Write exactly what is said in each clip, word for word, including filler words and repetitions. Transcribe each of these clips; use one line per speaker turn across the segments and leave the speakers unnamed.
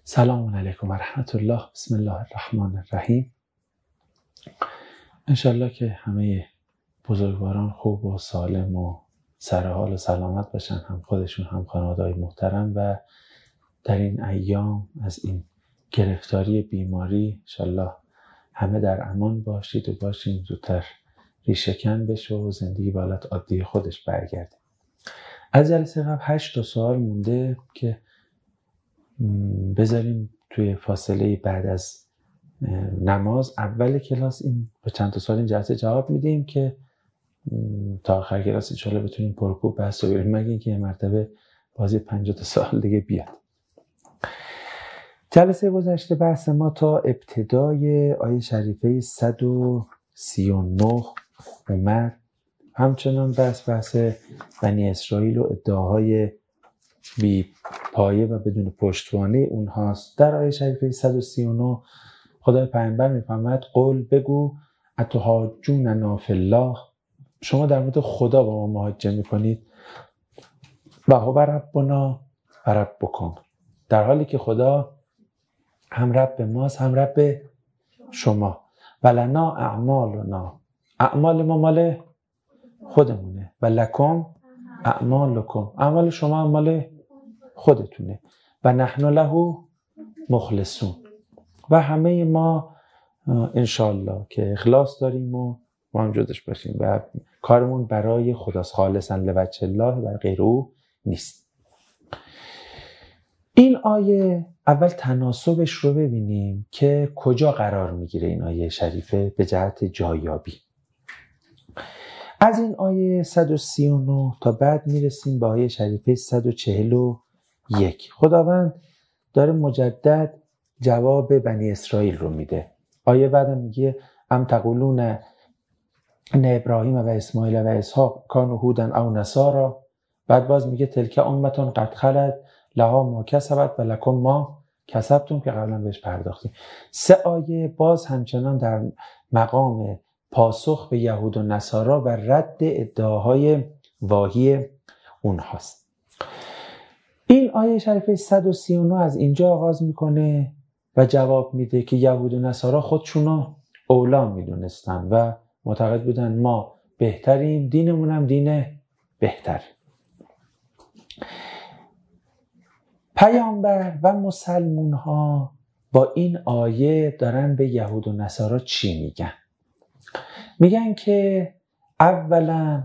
سلام علیکم و رحمت الله. بسم الله الرحمن الرحیم. انشالله که همه بزرگواران خوب و سالم و سرحال و سلامت باشن، هم خودشون هم خانواده‌های محترم، و در این ایام از این گرفتاری بیماری انشالله همه در امان باشید و باشیم زودتر ریشه‌کن بشه و زندگی به حالت عادی خودش برگرده. از جلسه قبل هشت تا سوال مونده که بذاریم توی فاصله بعد از نماز اول کلاس این به چند تا سوال این جلسه جواب میدیم که تا آخر کلاس ان شاءالله بتونیم پرکوب بحث رو بریم، مگه اینکه یه مرتبه بازی پنجاه تا سوال دیگه بیاد. جلسه گذشته بحث ما تا ابتدای آیه شریفه صد و سی و نه اومد. همچنان بحث بحث بنی اسرائیل و ادعاهای بی پایه و بدون پشتوانه اونهاست. در آیه شریفه صد و سی و نه خدای پیامبر میفرماید قول بگو اتحاجوننا فی الله، شما در مورد خدا با ما محاجه میکنید، و هو ربنا و ربکم، در حالی که خدا هم رب ماست هم رب شما. ولنا اعمالنا، اعمال ما مال خودمونه، و لکم اعمالکم، اعمال شما اعمال خودتونه، و نحن له مخلصون، و همه ما انشالله که اخلاص داریم و ما هم جزش باشیم و کارمون برای خداست، خالصا لوجه الله و غیر او نیست. این آیه اول تناسبش رو ببینیم که کجا قرار میگیره این آیه شریفه به جهت جایابی. از این آیه صد و سی و نه تا بعد میرسیم به آیه شریفه صد و چهل و یک. خداوند داره مجدد جواب بنی اسرائیل رو میده. آیه بعدم میگه ام تقولون ان ابراهیم و اسماعیل و اسحاق کانوا هودا او نصارا، بعد باز میگه تلک امتون قد خلت لها ما کسبت و لکم ما کسبتم که قبلا بهش پرداختیم. سه آیه باز همچنان در مقام پاسخ به یهود و نصارا و رد ادعاهای واهی اونهاست. این آیه شریفه صد و سی و نه از اینجا آغاز میکنه و جواب میده که یهود و نصارا خودشونو اولا میدونستن و معتقد بودن ما بهتریم، دینمون هم دین بهتر. پیامبر و مسلمون ها با این آیه دارن به یهود و نصارا چی میگن؟ میگن که اولا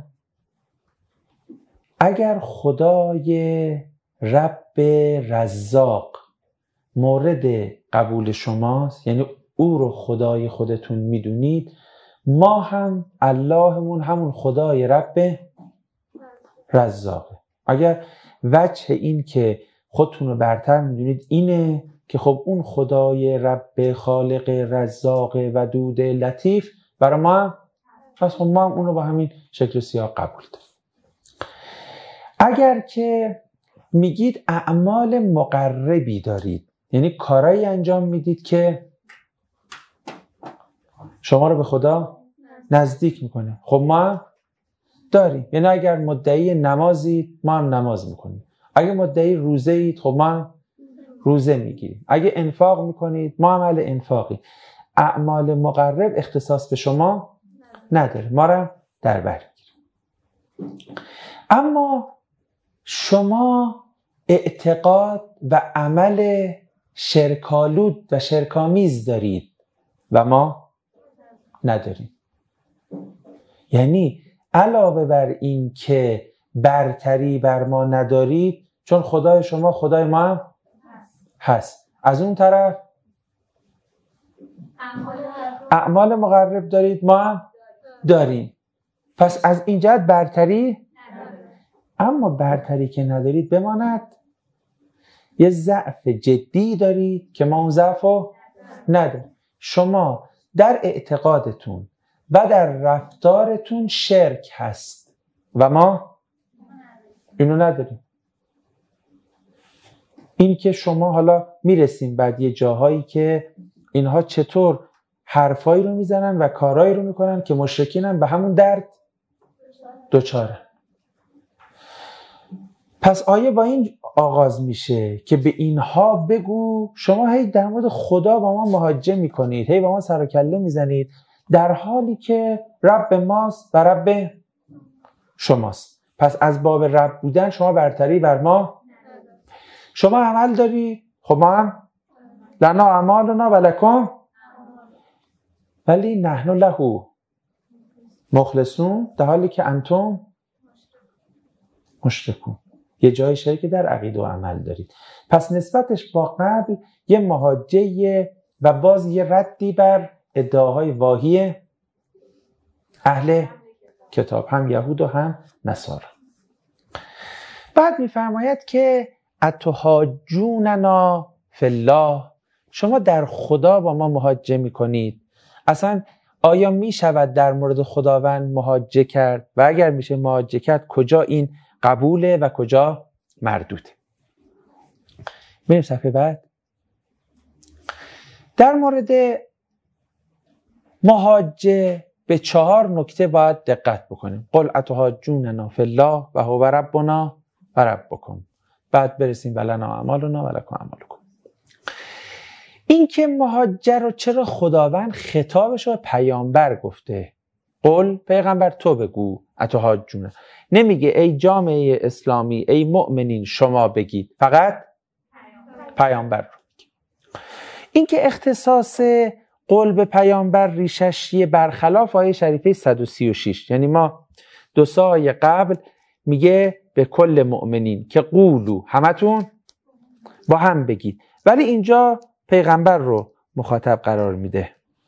اگر خدای رب رزاق مورد قبول شماست، یعنی او رو خدای خودتون میدونید، ما هم اللهمون همون خدای رب رزاقه. اگر وجه این که خودتون رو برتر میدونید اینه که خب اون خدای رب خالق رزاق ودود لطیف برای ما هم، پس خب ما هم اون رو با همین شکل و سیاق قبول داریم. اگر که میگید اعمال مقربی دارید، یعنی کارایی انجام میدید که شما رو به خدا نزدیک میکنه، خب ما هم داریم. یعنی اگر مدعی نمازید ما هم نماز میکنیم، اگه مدعی روزه اید خب ما هم روزه میگیریم، اگه انفاق میکنید ما هم اهل انفاقی. اعمال مقرب اختصاص به شما نداره، ما رو در بر میگیریم. اما شما اعتقاد و عمل شرکالود و شرکامیز دارید و ما نداریم. یعنی علاوه بر این که برتری بر ما ندارید، چون خدای شما خدای ما هم هست، از اون طرف اعمال مقرب دارید ما هم داریم، پس از این جهت برتری. اما برتری که ندارید بماند یه ضعف جدی دارید که ما اون ضعف رو نداریم. شما در اعتقادتون و در رفتارتون شرک هست و ما اینو نداریم. این که شما حالا میرسیم بعد یه جاهایی که اینها چطور حرفایی رو میزنن و کارایی رو میکنن که مشرکین هم به همون درد دوچاره. پس آیه با این آغاز میشه که به اینها بگو شما هی در مورد خدا با ما محاجه میکنید، هی با ما سر و کله میزنید، در حالی که رب ماست و رب شماست. پس از باب رب بودن شما برتری بر ما. شما عمل داری، خب ما هم لنا اعمالنا و لکم ولی نحن له مخلصون، در حالی که انتم مشرکون. یه جای شرک در عقیده و عمل دارید. پس نسبتش با قبل یه محاجه و باز یه ردی بر ادعاهای واهی اهل کتاب، هم یهود و هم نصارا. بعد میفرماید که اتحاجوننا فی الله، شما در خدا با ما محاجه میکنید. اصلا آیا میشود در مورد خداوند محاجه کرد؟ و اگر میشه محاجه کرد کجا این قبوله و کجا مردوده؟ بریم صفحه بعد. در مورد محاجه به چهار نکته باید دقت بکنیم. قل اتحاجوننا فی الله و هو ربنا و ربکم. بعد برسیم ولنا اعمالنا و لکم اعمالکم. این که محاجه رو چرا خداوند خطابش رو پیامبر گفته؟ قل پیغمبر تو بگو اتحاجون، نمیگه ای جامعه اسلامی ای مؤمنین شما بگید، فقط پیامبر رو. این که اختصاص قل به پیامبر ریشش برخلاف آیه شریفه صد و سی و شش، یعنی ما دو سایه قبل میگه به کل مؤمنین که قولو همتون با هم بگید، ولی اینجا پیغمبر رو مخاطب قرار میده.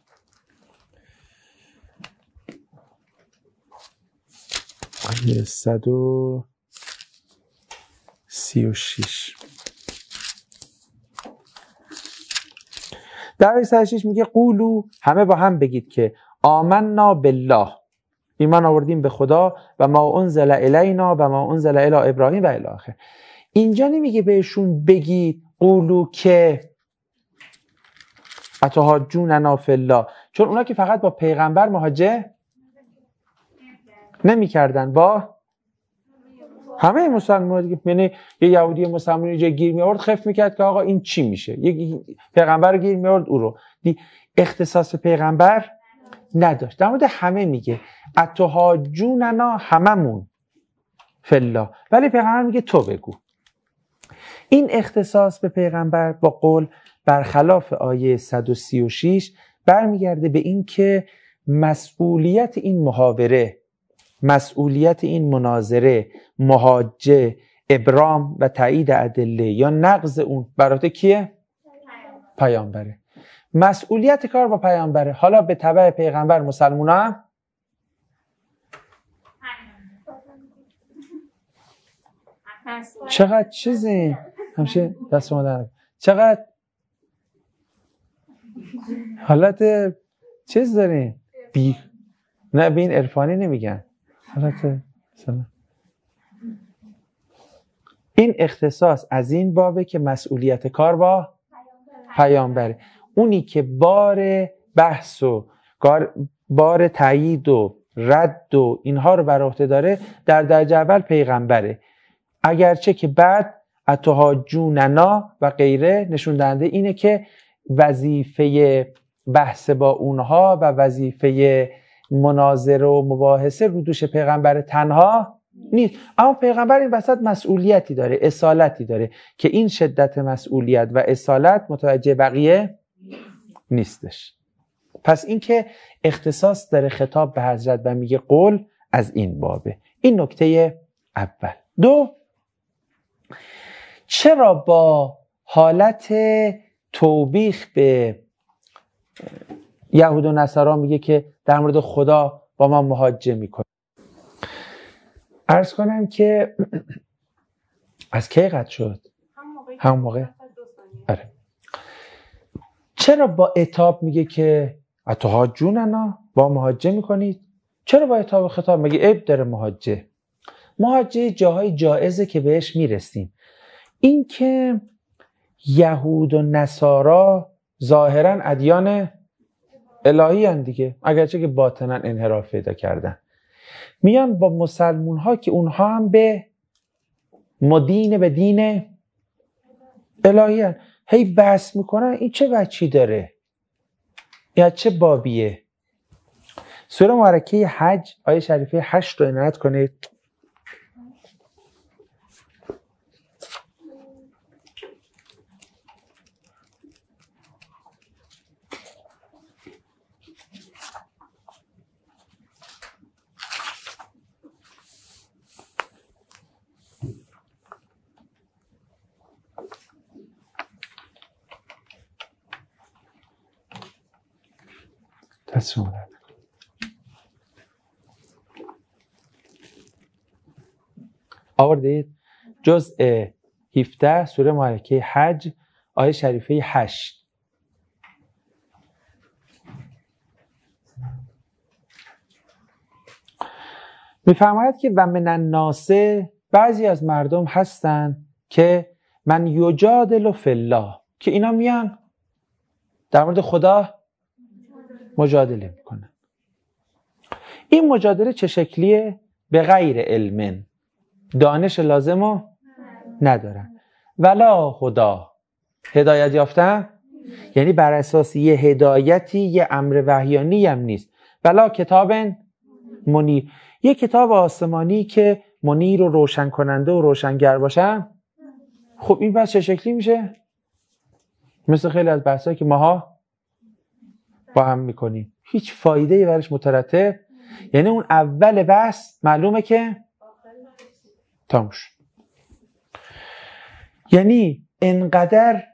آیه صد و سی و شش در آیه صد و شش میگه قولو همه با هم بگید که آمنا بالله، ایمان آوردیم به خدا و ما انزل الینا و ما انزل الی ابراهیم و الی آخر. اینجا نمیگه بهشون بگید قولو که اتحاجوننا فی الله، چون اونا که فقط با پیغمبر محاجه نمی کردن، با همه مسلمان. یعنی یه یهودی مسلمانی جای گیر می آورد خف میکرد که آقا این چی میشه، یک پیغمبر گیر می آورد او رو دی اختصاص پیغمبر نداشت. در مورد همه میگه اتحاجوننا هممون فی الله، ولی پیغمبر میگه تو بگو. این اختصاص به پیغمبر با قول برخلاف آیه صد و سی و شش برمیگرده به این که مسئولیت این محاوره، مسئولیت این مناظره، محاجه، ابرام و تایید ادله یا نقض اون برات کیه؟ پیامبره. مسئولیت کار با پیامبره. حالا به تبع پیغمبر مسلمونا هم چقدر چیزی همشه دست ما در چقدر حالت چیز دارین بی نه به این عرفانی نمیگن حالت سلام. این اختصاص از این بابه که مسئولیت کار با پیامبره. اونی که بار بحث و بار تایید و رد و اینها رو بر عهده داره در درجه اول پیغمبره، اگرچه که بعد اتحاجوننا و غیره نشون دهنده اینه که وظیفه بحث با اونها و وظیفه مناظره و مباحثه رو دوش پیغمبر تنها نیست، اما پیغمبر این وسط مسئولیتی داره، اصالتی داره که این شدت مسئولیت و اصالت متوجه بقیه نیستش. پس این که اختصاص داره خطاب به حضرت و میگه قول از این بابه. این نکته اول. دو، چرا با حالت توبیخ به یهود و نصارا میگه که در مورد خدا با ما محاجه میکنه؟ عرض کنم که از کی قطع شد؟ همون موقع. آره. چرا با عتاب میگه که اتحاجوننا با محاجه میکنید؟ چرا با عتاب خطاب مگه عیب داره محاجه؟ محاجه جاهای جایزه که بهش میرسیم. این که یهود و نصارا ظاهرا ادیان الهی هن دیگه، اگرچه که باطنا انحراف پیدا کردن، میان با مسلمون ها که اونها هم به مدین به دین الهی. هی بحث میکنن این چه بچی داره، یا چه بابیه. سوره مبارکه حج آیه شریفه هشت رو عنایت کنید. تصمیم آوردید جزء هفده سوره مبارکه حج آیه شریفه هشت. میفرماید که و من الناس، بعضی از مردم هستن که من یجادل فی الله، که اینا میان در مورد خدا مجادله میکنن. این مجادله چه شکلیه؟ به غیر علم، دانش لازمو ندارن. ولا هدا، هدایت یافتن یعنی بر اساس یه هدایتی، یه امر وحیانی هم نیست. ولا کتاب منیر، یه کتاب آسمانی که منیر و روشن کننده و روشنگر باشه. خب این بحث چه شکلی میشه؟ مثل خیلی از بحثایی که ماها با هم میکنیم، هیچ فایده‌ای برش مترتب، یعنی اون اول بحث معلومه که تموم شد. یعنی انقدر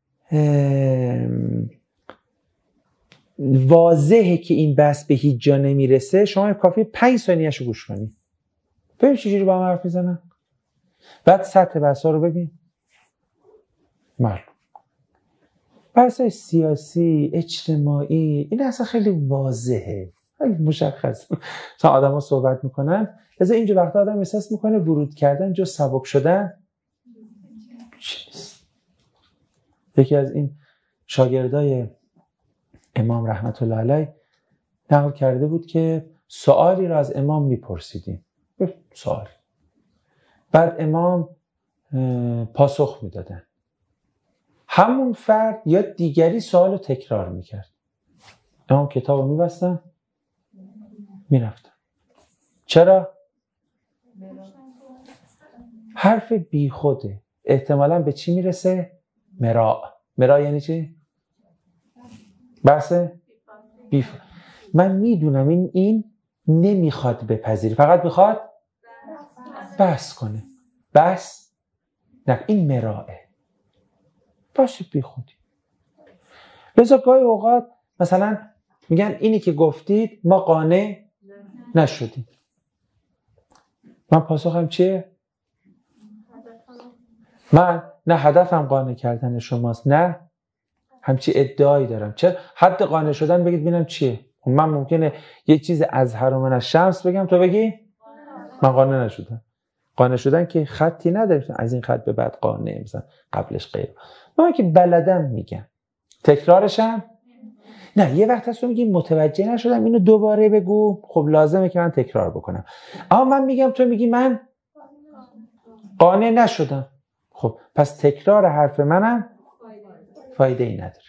واضحه که این بحث به هیچ جا نمیرسه، شما کافی پنج ثانیه‌شو گوش کنید ببین چجوری با هم حرف میزنن. بعد سطح بحثا رو ببین. معلوم بحثای سیاسی، اجتماعی، این اصلا خیلی واضحه، خیلی مشخص. تا آدم ها صحبت میکنن لذا اینجا وقتا آدم احساس میکنه ورود کردن جو سبک شدن چیست. یکی از این شاگردای امام رحمت الله علیه نقل کرده بود که سوالی را از امام میپرسیدیم، سوالی، بعد امام پاسخ میدادن، همون فرد یا دیگری سوال رو تکرار میکرد، امام کتاب رو میبستن میرفتن. چرا؟ حرف بی خوده، احتمالاً به چی میرسه؟ مراء. مراء یعنی چی؟ بحث بیف. من میدونم این این نمیخواد بپذیره، فقط میخواد بحث کنه. بحث نه، این مراءه، بحث بی خودی. لذا گاهی اوقات مثلا میگن اینی که گفتید ما قانع نشدیم. من پاسخم چیه؟ من نه هدفم قانع کردن شماست، نه همچی ادعایی دارم. چه حد قانع شدن بگید ببینم چیه. من ممکنه یه چیز از هرمن از شمس بگم تو بگی من قانع نشدم. قانع شدن که خطی نداریم از این خط به بعد قانع مثلا قبلش غیر. من که بلدم میگم تکرارشم نه. یه وقت هست تو میگی متوجه نشدم اینو دوباره بگو، خب لازمه که من تکرار بکنم. اما من میگم تو میگی من قانع نشدم، خب پس تکرار حرف منم فایده ای نداره.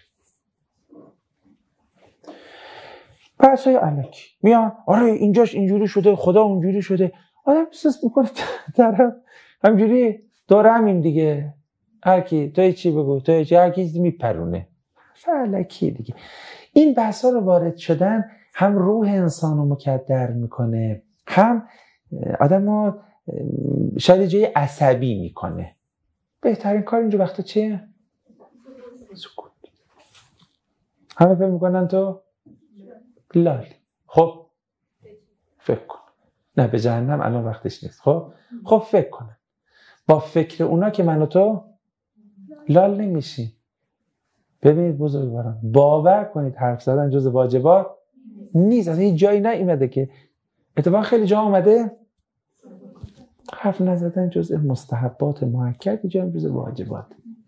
پس های الکی میان آره اینجاش اینجوری شده، خدا اونجوری شده، آدم احساس میکنه طرف همجوری داره همین دیگه، هر کی تو چی بگو تو چی، هر کی میپرونه الکی دیگه. این بحثا رو وارد شدن هم روح انسان رو مکدر میکنه، هم آدم رو شاید جای عصبی میکنه. بهترین کار اینجا وقتا چیه؟ سکوت. همه فکر میکنن تو لال. خب فکر کن. نه به جهنم الان وقتش نیست. خب خب فکر کن. با فکر اونا که من و تو لال نمیشیم. ببینید بزرگواران، باور کنید حرف زدن جز واجبات نیست. اصلا هیچ جایی نیومده که اتفاقا خیلی جا اومده حرف نزدن جز مستحبات مؤکد، جا جز واجبات.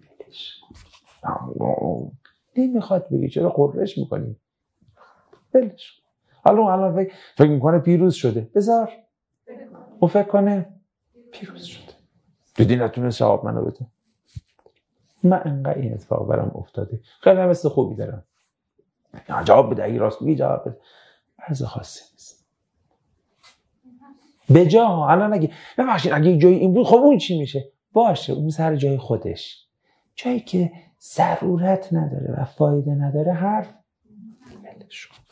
نمیخواد بگی چرا قررش میکنی؟ بلش. حالا الان فکر فکر میکنه پیروز شده، بذار او فکر کنه پیروز شده. دیدی نتونست جواب منو بده. من انقدر این اتفاق برام افتاده، خیلی هم مثل خوبی دارم، جواب بده، اگه راست میگی جواب بده، از خاصی نیست. به جا ها الان اگه ببخشید اگه جای این بود خب اون چی میشه؟ باشه اون سر جای خودش، جایی که ضرورت نداره و فایده نداره حرف بلش کن.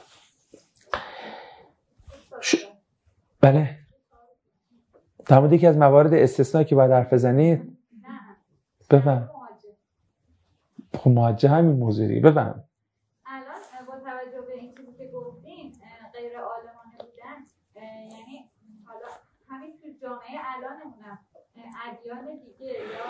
ش... بله در مورد یکی از موارد استثنایی که باید حرف بزنید بفهم. خب مواجه همین موضوعی بفهم.
الان با توجه به این چیزی که گفتیم غیر عالمانه بودن، یعنی حالا همین تو جامعه الانمونم ادیان دیگه یا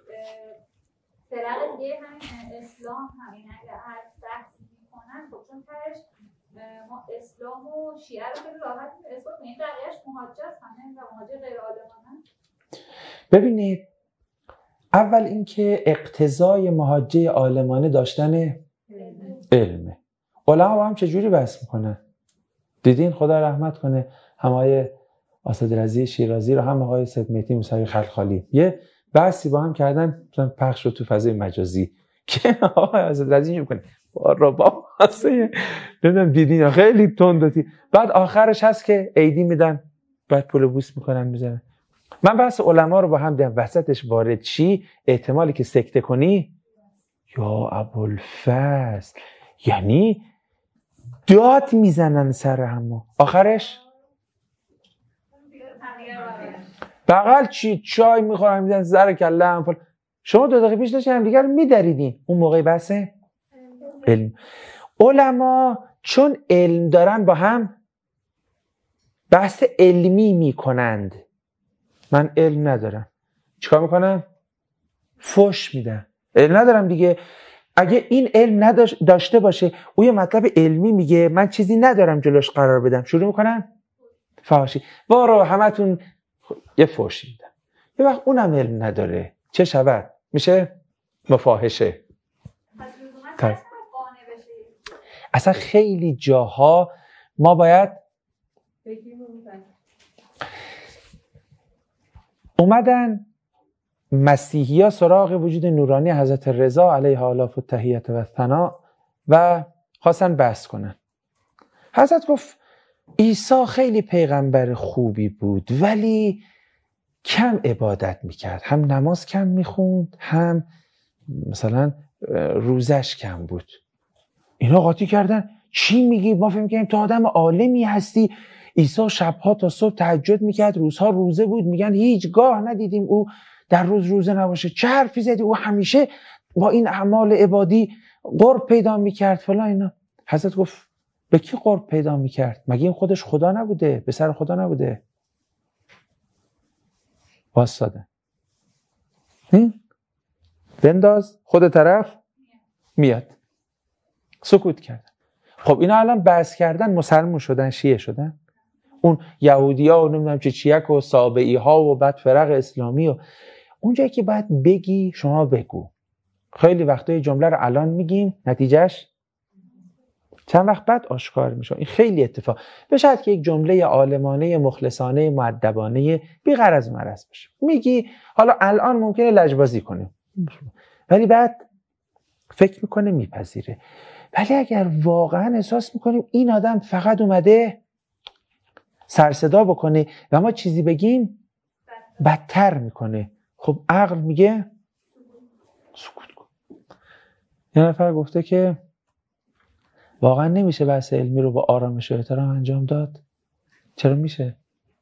فرق دیگه همین اسلام همین اگر هر بحثی میکنن خب چون ترش ما اسلام و شیعه رو خیلی راحت اثبات کنیم، بقیه‌اش مهاجه همین و مهاجه غیر عالمانه.
ببینید اول اینکه اقتضای مهاجه عالمانه داشتن علمه. علما با هم چجوری بحث میکنن؟ دیدین خدا رحمت کنه هم آقای اسدرضی شیرازی رو هم آقای سید مهدی موسوی خلخالی یه بحثی با هم کردن، مثلا پخش شد تو فضای مجازی که آقای اسدرضی اینجوری میکنه بارا با واسه نمیدونم دیدین خیلی تندتی، بعد آخرش هست که عیدی میدن بعد پول بوس میکنن میذارن. من بحث علما رو با هم دیدم، وسطش وارد چی؟ احتمالی که سکته کنی یا ابوالفضل، یعنی داد میزنن سر همو، آخرش بغل چی چای میخورن میزنن زر کله هم. شما دو دقیقه پیش داشتین هم دیگر میدریدین اون موقع بحث علم. علما چون علم دارن با هم بحث علمی میکنند. من علم ندارم چیکار میکنم؟ فوش میدم. علم ندارم دیگه. اگه این علم نداشته باشه او یه مطلب علمی میگه من چیزی ندارم جلوش قرار بدم، شروع میکنم فحاشی وارو همتون یه فوشی میدم. یه وقت اونم علم نداره چه شود؟ میشه مفاحشه. اصلا خیلی جاها ما باید اومدن مسیحی ها سراغ وجود نورانی حضرت رضا علیه آلاف و تحیت و ثنا و خواستن بحث کنن. حضرت گفت عیسی خیلی پیغمبر خوبی بود ولی کم عبادت میکرد، هم نماز کم میخوند هم مثلا روزش کم بود. اینا قاطی کردن چی میگی؟ ما فهم میکنیم تو آدم عالمی هستی. عیسی شبها تا صبح تهجد میکرد، روزها روزه بود. میگن هیچ گاه ندیدیم او در روز روزه نباشه. چه حرفی زدی؟ او همیشه با این اعمال عبادی قرب پیدا میکرد فلان اینا. حضرت گفت به کی قرب پیدا میکرد؟ مگه این خودش خدا نبوده؟ به سر خدا نبوده؟ واسطه بنداز خود طرف میاد. سکوت کردن. خب اینا الان بحث کردن مسلمون شدن، شیعه شدن. اون یهودی ها و نمیدونم چه چیک و سابعی ها و بعد فرق اسلامی و اونجایی که باید بگی شما بگو. خیلی وقتا جمله رو الان میگیم نتیجهش چند وقت بعد آشکار میشه. این خیلی اتفاق بشد که یک جمله عالمانه مخلصانه مؤدبانه بی غرض و مرض باشه میگی، حالا الان ممکنه لجبازی کنه ولی بعد فکر میکنه میپذیره. ولی اگر واقعا احساس میکنیم این آدم فقط اومده سرصدا بکنه و ما چیزی بگیم بدتر میکنه، خب عقل میگه سکوت کن. یه نفر گفته که واقعا نمیشه بحث علمی رو با آرامش و احترام انجام داد. چرا میشه؟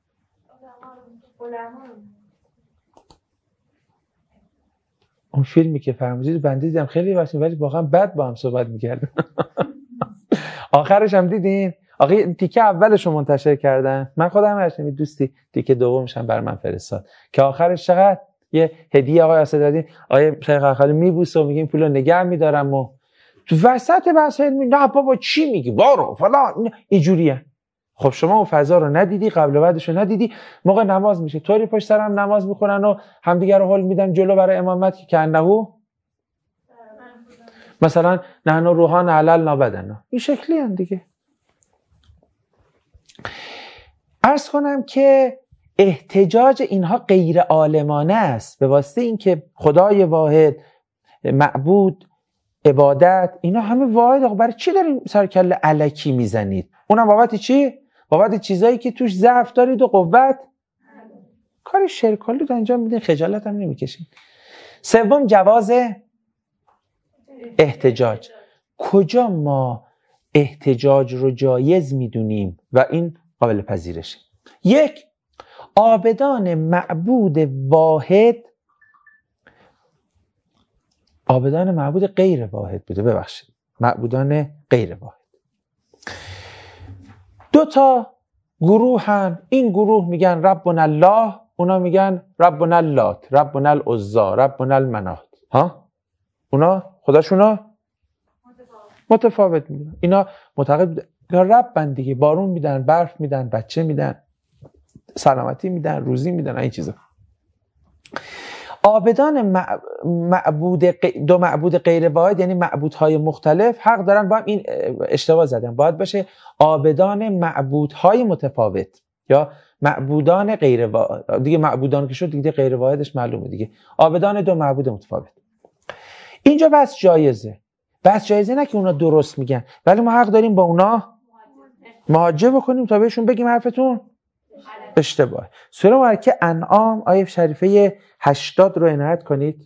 اون فیلمی که فرمودید بنده دیدم خیلی وقت ولی واقعا بد با هم صحبت میکردن. آخرش هم دیدین؟ آقا تیکه اولش رو منتشر کردن، من خودم هستم دوستی تیکه دومش هم بر من فرستاد که آخرش چقدر یه هدیه آقای اسدالدین آقای شیخ خلیل میبوسه و میگیم پولو نگه میدارم و تو وسط بحث علمی نه بابا چی میگی وارو فلان اینجوریه. خب شما اون فضا رو ندیدی، قبل و بعدش رو ندیدی. موقع نماز میشه طوری پشت سر هم نماز میخونن و همدیگه رو هول میدن جلو برای امامت که انه مثلا نحن روحان عللنا بدنا، این شکلی هم دیگه. عرض کنم که احتجاج اینها غیر عالمانه است، به واسطه اینکه خدای واحد، معبود، عبادت، اینا همه واحد. آقا برای چی دارین سرکله الکی میزنید؟ اونم بابت چی؟ بابت چیزایی که توش ضعف دارید و قوت. کار شرکالود انجام میدین، خجالت هم نمیکشین. سوم، جواز احتجاج. کجا ما احتجاج رو جایز میدونیم و این قابل پذیرشه؟ یک، عابدان معبود واحد، عابدان معبود غیر واحد بوده، ببخشید معبودان غیر واحد. دو تا گروه هم، این گروه میگن ربنا الله، اونا میگن ربنا اللات، ربنا العزی، ربنا المنات. ها، اونا خداشونا متفاوت میدونن. اینا معتقد رب دیگه، بارون میدن، برف میدن، بچه میدن، سلامتی میدن، روزی میدن، این چیزا. عابدان معبود دو معبود غیر واحد، یعنی معبودهای مختلف، حق دارن با هم، این اشتباه زدن، باید باشه عابدان معبودهای متفاوت یا معبودان غیر واحد. دیگه معبودان که شد دیگه غیر واحدش معلومه دیگه. عابدان دو معبود متفاوت. اینجا بس جایزه، بس جایزه نه که اونا درست میگن، ولی ما حق داریم با اونا مواجه بکنیم تا بهشون بگیم حرفتون اشتباه. سوره مبارکه انعام آیه شریفه هشتاد رو عنایت کنید.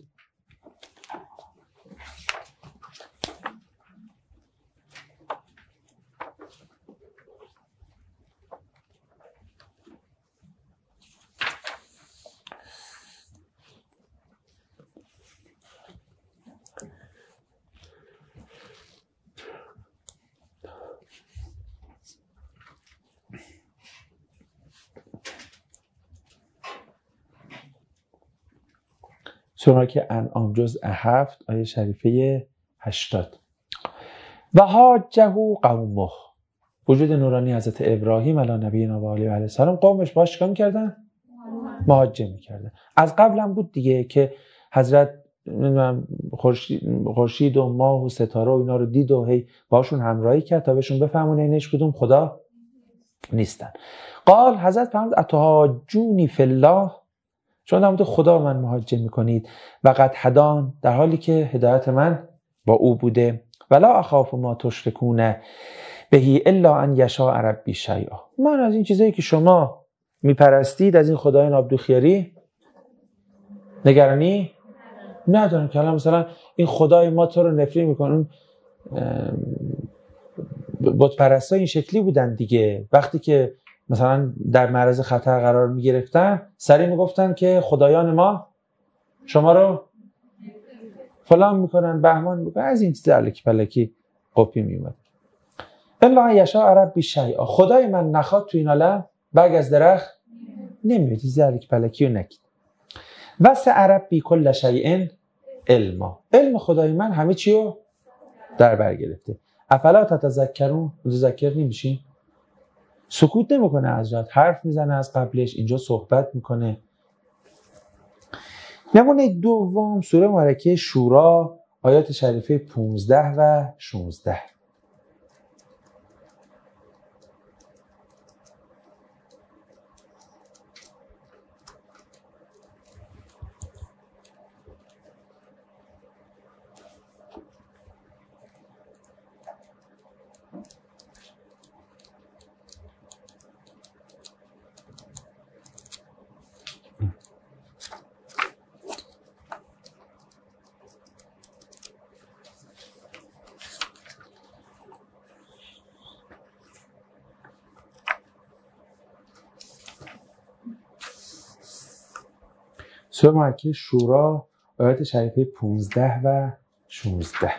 سوره که انعام جزء هفت آیه شریفه هشتاد. و حاجه قومه، وجود نورانی حضرت ابراهیم علی نبینا و علیه السلام، قومش باش چیکار می‌کردن؟ محاجه می‌کردن. از قبل هم بود دیگه که حضرت نمیدونم خورشید و ماه و ستاره و اینا رو دید و هی باشون همراهی کرد تا بهشون بفهمونه اینش کدوم خدا نیستن. قال، حضرت فرمود اتحاجونی فی الله، چون در مورد خدا من محاجه میکنید، و قد هدان، در حالی که هدایت من با او بوده، ولا اخاف ما تشرکون بهی الا ان یشاء ربی شیئا، من از این چیزایی که شما میپرستید، از این خدای نابدوخیاری نگرانی ندارم. که الان مثلا این خدای ما تو رو نفری میکنن، بت پرستا این شکلی بودن دیگه. وقتی که مثلا در معرض خطر قرار میگرفتن، سریع میگفتن که خدایان ما شما رو فلان میکنن، بهمان میکنن، از این چیز الکی پلکی قپی میومد. الا یشاء ربی شیئا، خدای من نخواد تو این عالم برگ از درخت نمیاد، چیز الکی پلکی رو نکید. وسع ربی کل شیء علما، علم خدای من همه چی رو در بر گرفته. افلا تتذکرون، متذکر نمیشین؟ سکوت نمیکنه، از جات حرف میزنه، از قبلش اینجا صحبت میکنه. نمونه دوم، سوره مبارکه شورا آیات شریفه پانزده و شانزده. سوره مبارکه شورا آیات شریفه پانزده و شانزده.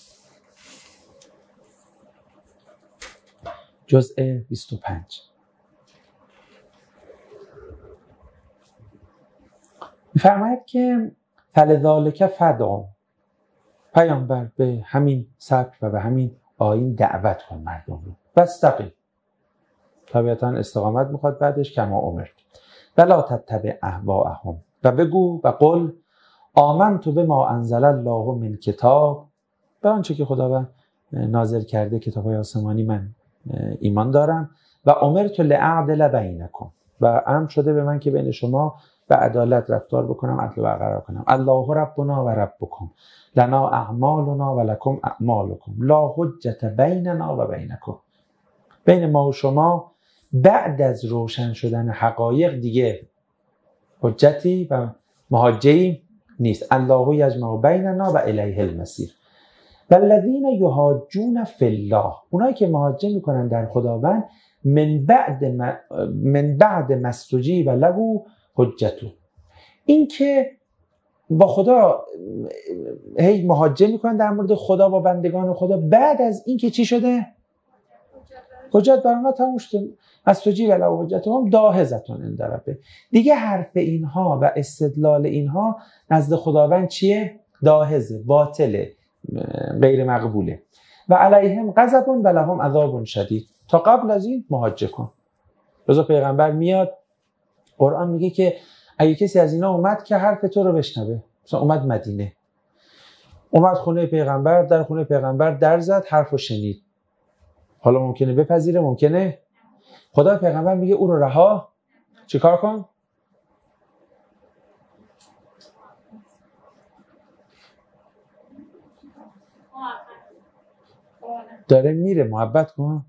جزء بیست و پنج. می‌فرماید که فلذالک فدع، پیامبر به همین سبک و به همین آیین دعوت کن مردم رو. واستقیم، طبیعتاً استقامت میخواد بعدش، کما امرت. ولا تتبع اهواءهم، و بگو و قل آمنت بما انزل الله من کتاب، به آنچه که خداوند نازل کرده کتاب‌های آسمانی من ایمان دارم. و امرت لأعدل بینکم، و امر شده به من که بین شما به عدالت رفتار بکنم، عدل برقرار کنم. الله ربنا و ربکم لنا اعمالنا و لکم اعمالکم لا حجت بیننا و بینکم. بین ما و شما بعد از روشن شدن حقایق دیگه حجتی و محاجه‌ای نیست. الله یجمع بیننا و الیه المصیر. والذین یحاجون فی الله، اونایی که محاجه میکنن در خداوند، من بعد ما من بعد ما استجیب له حجته، این که با خدا هی محاجه میکنن در مورد خدا و بندگان خدا، بعد از این که چی شده؟ حجت بر اونها تموم شده. استجیب له حجتهم داهضة عند ربه. دیگه حرف اینها و استدلال اینها نزد خداوند چیه؟ داهضه، باطله، غیر مقبوله. و علیهم غضب و لهم عذاب شدید. تا قبل از این محاجه کن. روز پیغمبر میاد، قرآن میگه که اگه کسی از اینا اومد که حرف تو رو بشنوه، مثلا اومد مدینه، اومد خونه پیغمبر، در خونه پیغمبر در زد، حرفو شنید، حالا ممکنه بپذیره، ممکنه. خدا پیغمبر میگه او رو رها چیکار کن؟ داره میره، محبت کن.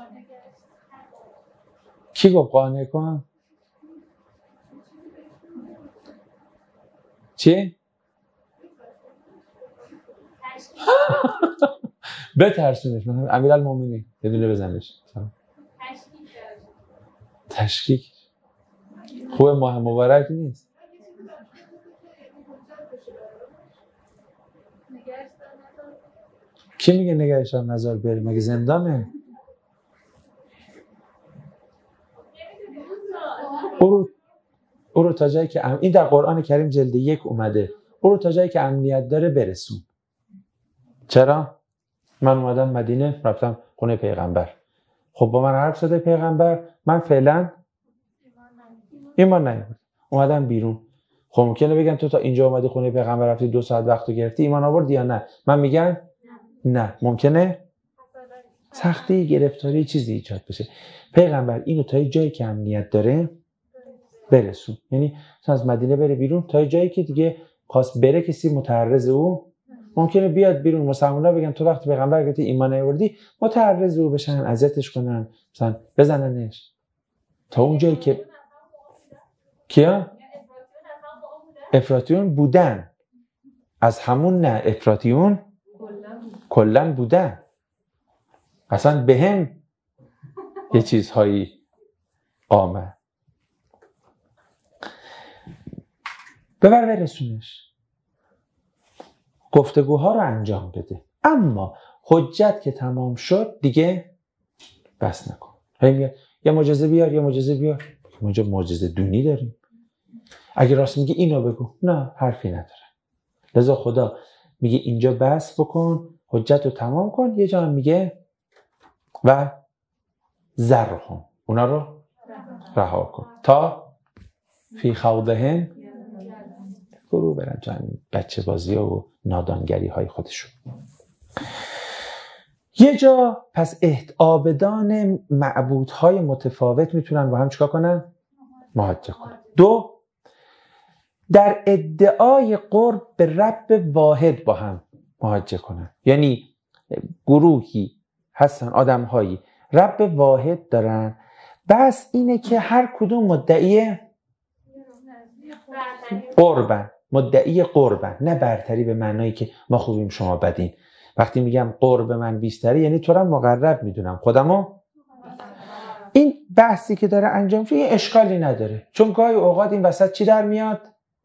کی گفت قانع کن؟ چی؟ بترسونش، مثلا امیرالمومنین یه دونه بزنش. تشکیک خوب، ماه مبارک نیست. کی میگه نگهش هم نظر بری؟ مگه زندانه؟ او رو او رو تا جایی که ام... این در قرآن کریم جلد یک اومده، او رو تا جایی که امنیت داره برسون. چرا؟ من اومدم مدینه، رفتم خونه پیغمبر، خب با من حرف زده پیغمبر، من فعلا ایمان نیاوردم، اومدم بیرون. خب ممکنه بگن تو تا اینجا اومدی خونه پیغمبر، رفتی دو ساعت وقتو گرفتی، ایمان آوردی یا نه؟ من میگم نه. ممکنه سختی، گرفتاری، چیزی ایجاد بشه. پیغمبر اینو تا جایی که امنیت داره برسون. یعنی از مدینه بره بیرون تا جایی که دیگه خواست بره کسی متعرض او ممکنه بیاد بیرون. مسلمونا بگن تو وقتی پیغمبر گفتی ایمان نیاوردی، متعرض او بشن، اذیتش کنن، مثلا بزننش. تا اون جایی که کیا افراطیون بودن، از همون نه، افراطیون کلن بودن. اصلا به هم یه چیزهایی آمد. ببر برسونش، گفتگوها رو انجام بده، اما حجت که تمام شد دیگه بس نکن. یه معجزه بیار، یه معجزه بیار. ما اینجا معجزه دونی داریم. اگه راست میگه اینو بگو، نه حرفی نداره. لذا خدا میگه اینجا بس بکن، حجت رو تمام کن. یه جا میگه و ذرهم، اونا رو رها کن تا فی خوضهم فرو برن تو همین بچه بازی و نادانگری های خودشون. یه جا پس عابدان معبودهای متفاوت میتونن با هم چیکار کنن؟ محاجه کنن. دو، در ادعای قرب به رب واحد با هم محاجه کنن. یعنی گروهی هستن، آدمهایی رب واحد دارن، بس اینه که هر کدوم مدعی قربن، مدعی قربن، نه برتری به معنایی که ما خوبیم شما بدین. وقتی میگم قرب من بیشتره یعنی تو را مقرب میدونم، خودمو. این بحثی که داره انجام شده یه اشکالی نداره، چون گاهی اوقات این وسط چی در میاد؟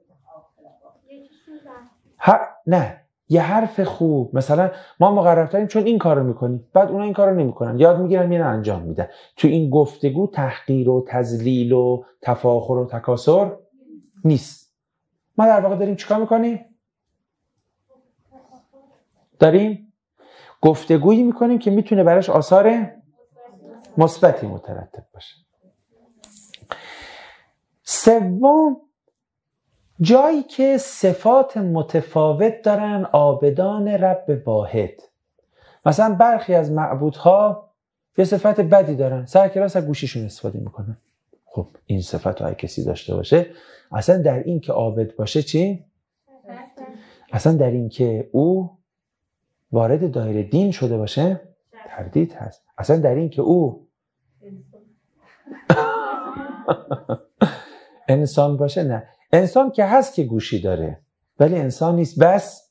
ها نه، یه حرف خوب، مثلا ما مقرب تریم چون این کارو میکنیم، بعد اونا این کارو نمیکنن، یاد میگیرن میرن انجام میدن. تو این گفتگو تحقیر و تذلیل و تفاخر و تکاسر نیست. ما در واقع داریم چیکار میکنیم؟ داریم گفتگویی میکنیم که میتونه براش آثار مثبتی مترتب باشه. سوم، جایی که صفات متفاوت دارن عابدان رب واحد. مثلا برخی از معبودها یه صفت بدی دارن، سر کلاس از گوشیشون استفاده میکنن. خب این صفت های کسی داشته باشه، اصلا در این که عابد باشه چی؟ اصلا در این که او وارد دایره دین شده باشه تردید هست. اصلا در این که او انسان باشه نه. انسان که هست که گوشی داره ولی انسان نیست. بس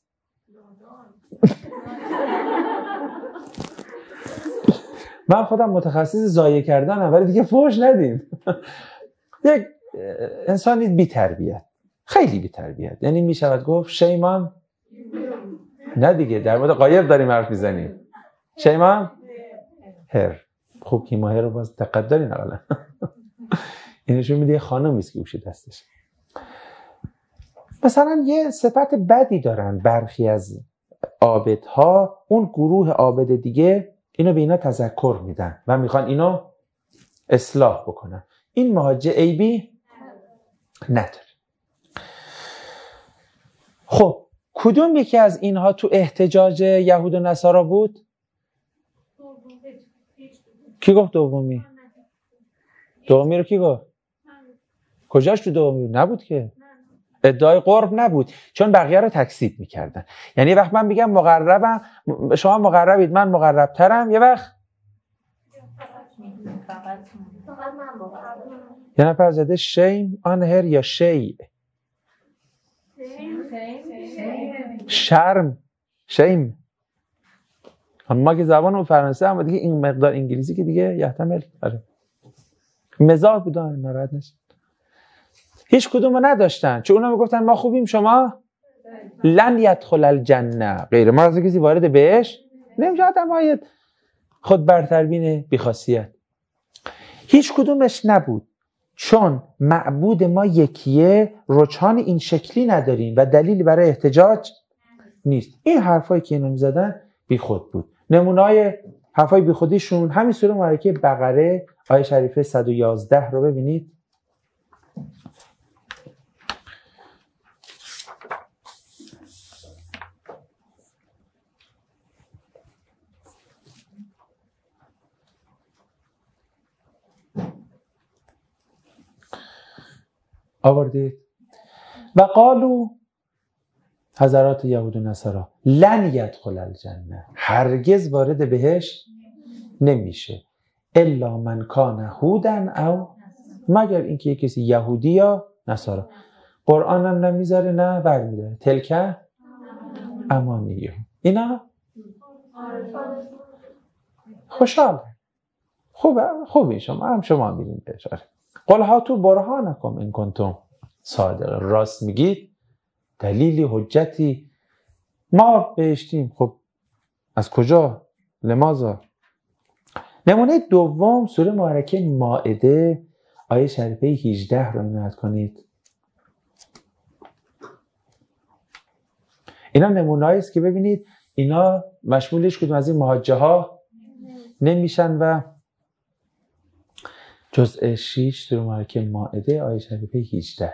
من خودم متخصص ضایع کردنم ولی دیگه فحش ندیم. یک انسانی بی تربیت، خیلی بی تربیت، یعنی می شود گفت شیمان نه دیگه، در مورد غایب داریم حرف میزنیم. شیمان هر. خوب که ماهر رو باز دقت دارین اولا. اینشون میده خانمی است که گوشی دستش. مثلا یه صفت بدی دارن برخی از عابدها، اون گروه عابد دیگه اینو به اینا تذکر میدن و میخوان اینو اصلاح بکنن. این مهاجه عیبی نداره. خب کدوم یکی از اینها تو احتجاج یهود و نصارا بود؟ کی گفت دومی؟ دومی رو کی گفت؟ کجاش تو دومی نبود که؟ ادعای قرب نبود، چون بقیه رو تکذیب میکردن. یعنی یه وقت من میگم مقربم، شما مقربید، من مقرب ترم، یه وقت یه نفر زده شیم آن هر یا شیع، شرم، شیم. ما که زبان فرانسه هم دیگه این مقدار انگلیسی که دیگه یحتمل آره مزاح بودن، ناراحت نشید. هیچ کدومو نداشتن، چون اونا میگفتن ما خوبیم شما لن یدخل الجنه، غیر ما از کسی وارد بهش نمیشه. آدمای خود برتربین بی‌خاصیت. هیچ کدومش نبود، چون معبود ما یکیه، رجحان این شکلی نداریم و دلیلی برای احتجاج نیست. این حرفایی که اینا میزدن بی خود بود. نمونه‌های حرفای بی خودیشون همین سوره مبارکه بقره آیه شریفه صد و یازده رو ببینید. آوردید و قالو حضرات یهود و نصارا لن یدخل الجنه، هرگز وارد بهش نمیشه، الا من کان هودن او، مگر اینکه یک کسی یهودی یا نصارا. قرآن هم نمیذاره نه برمیداره. تلکه امانیه، اینا خوشحال خوبه خوبی شما هم شما میرین بهش. قل هاتو برهانکم ان کنتم صادق، راست میگید، دلیلی حجتی ما بهشتیم. خب از کجا؟ لماذا؟ نمونه دوم سوره مبارکه مائده آیه شریفه هجده رو عنایت کنید. اینا نمونه‌ای است که ببینید اینا مشمولش کدوم از این مهاجه ها نمیشن و جزء شش سوره مبارکه مائده آیه شریفه هجده.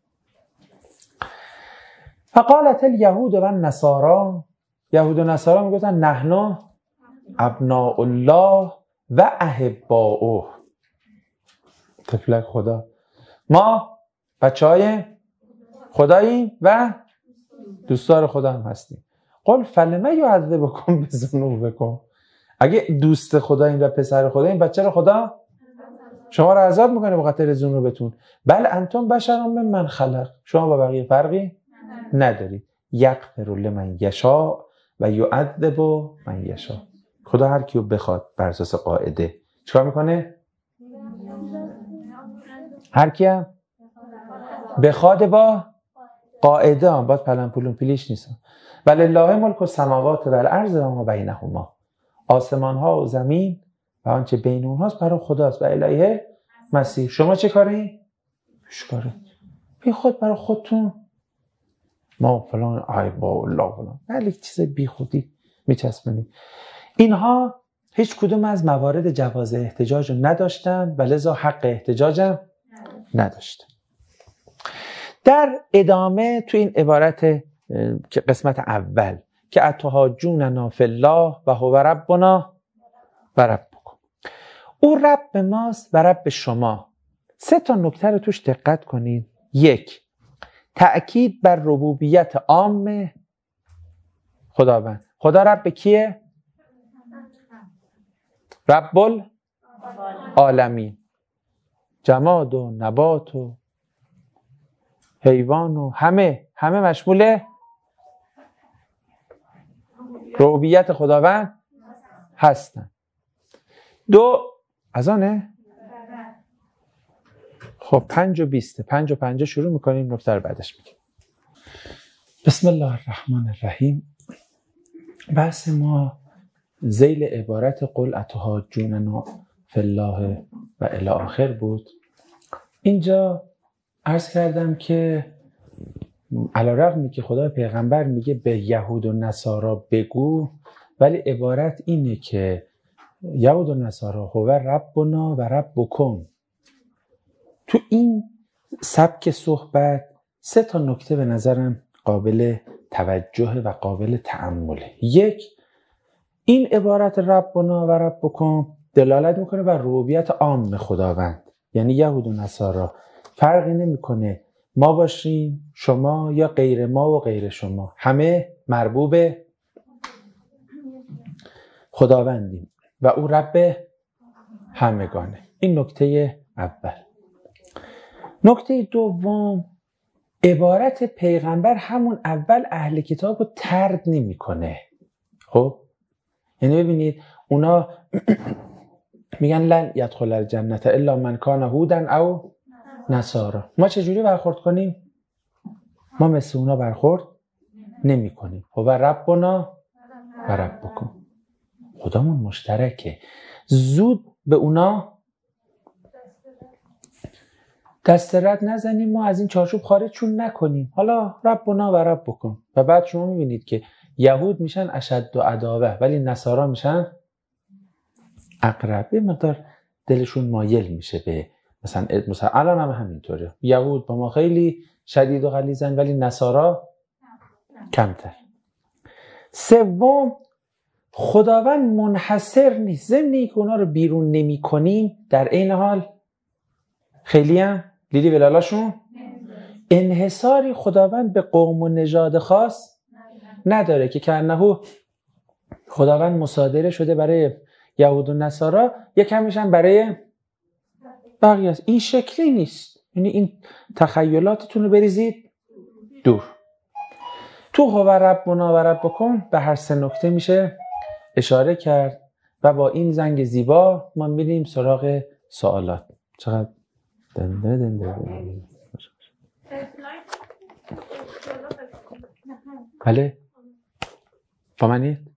فقالت الیهود و النصارا، یهود و نصارا میگفتن نحن ابناء الله و احباؤه، طفلک خدا، ما بچهای خداییم و دوستدار خدا هم هستیم. قل فلم یعذبکم بذنوبکم، اگه دوست خداییم و پسر خداییم، بچه رو خدا شما رو عذاب میکنه به خاطر ذنوبتون. بل انتم بشر ممن خلق، شما با بقیه فرقی ندارید. یغفر لمن یشاء و یعذب من یشاء، خدا هر کیو بخواد بر اساس قاعده چیکار میکنه؟ هر کیم بخواد با قاعده، هم باید پلن پولون پیلیش نیست. ولله ملک السماوات و الارض و ما بینهما، آسمان ها و زمین و آنچه بین اونهاست برای خداست و الیه مسیر. شما چه کاری؟ چه کاری؟ بی خود برای خودتون ما فلان ای با الله فلان، ولی چیز بی خودی میچسبونید. اینها هیچ کدوم از موارد جواز احتجاج رو نداشتن و لذا حق احتجاج هم نداشتن. در ادامه تو این عبارت که قسمت اول که اتحاجوننا فی الله و هو ربنا و ربکم، او رب ماست و رب شما سه تا نکته رو توش دقت کنید. یک، تأکید بر ربوبیت عام خداوند. خدا رب کیه؟ رب العالمین. جماد و نبات و حیوان و همه همه مشمول ربوبیت خداوند هستن. دو، از آنه؟ خب پنج و بیسته. پنج و پنجه شروع میکنیم، نکته رو بعدش میگیم. بسم الله الرحمن الرحیم. بحث ما ذیل عبارت قل اتحاجوننا فی الله و الی آخر بود. اینجا عرض کردم که علی‌رغمی که خدا پیغمبر میگه به یهود و نصارا بگو، ولی عبارت اینه که یهود و نصارا هو ربنا و ربکم. تو این سبک صحبت سه تا نکته به نظرم قابل توجه و قابل تأمله. یک، این عبارت ربنا و ربکم دلالت میکنه بر ربوبیت عام خداوند، یعنی یهود و نصارا فرقی نمیکنه ما باشیم، شما، یا غیر ما و غیر شما، همه مربوب خداوندیم و او رب همگانه. این نکته اول. نکته دوم، عبارت پیغمبر همون اول اهل کتاب رو طرد نمیکنه. خب یعنی ببینید اونا میگن لن یدخل الجنة الا من کان هودا او نصارا. ما چجوری برخورد کنیم؟ ما مثل اونا برخورد نمی کنیم. و ربنا و ربکم. خدامون مشترکه. زود به اونا دست رد نزنیم، ما از این چارچوب خارجشون نکنیم. حالا ربنا و ربکم. و بعد شما میبینید که یهود میشن اشد و عداوه، ولی نصارا میشن اقرب. یه مقدار دلشون مایل میشه به مثلا مثلا الان هم همینطوره. یهود با ما خیلی شدید و غلیظن، ولی نصارا کمتر. سوم، خداوند منحصر نیست. ضمن که اونا رو بیرون نمی کنیم، در این حال خیلی هم لیلی ولالاشون انحصاری خداوند به قوم و نژاد خاص نداره که کانه خداوند مصادره شده برای یهود و نصارا، یکم میشن برای بقیه است. این شکلی نیست. یعنی این تخیلاتتون رو بریزید دور. تو هو ربنا و ربکم به هر سه نکته میشه اشاره کرد و با این زنگ زیبا ما میریم سراغ سوالات. چقدر دنده دنده دنده. بله فهمید؟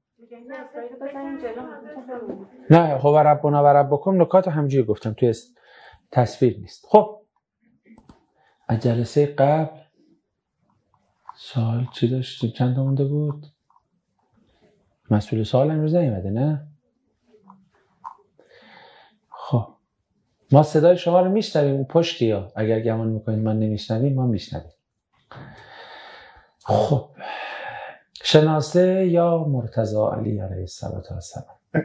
نه هو ربنا و ربکم نکات همجوری گفتم، توی تصویر نیست. خب از جلسه قبل سوال چی داشتیم؟ چند تا مونده بود؟ مسئول سوال امروز نیومده نه؟ خب ما صدای شما رو میشنویم اون پشتی ها، اگر گمان میکنید ما نمیشنویم، ما میشنویم. خب شناسه یا مرتضی علی علیه السلام،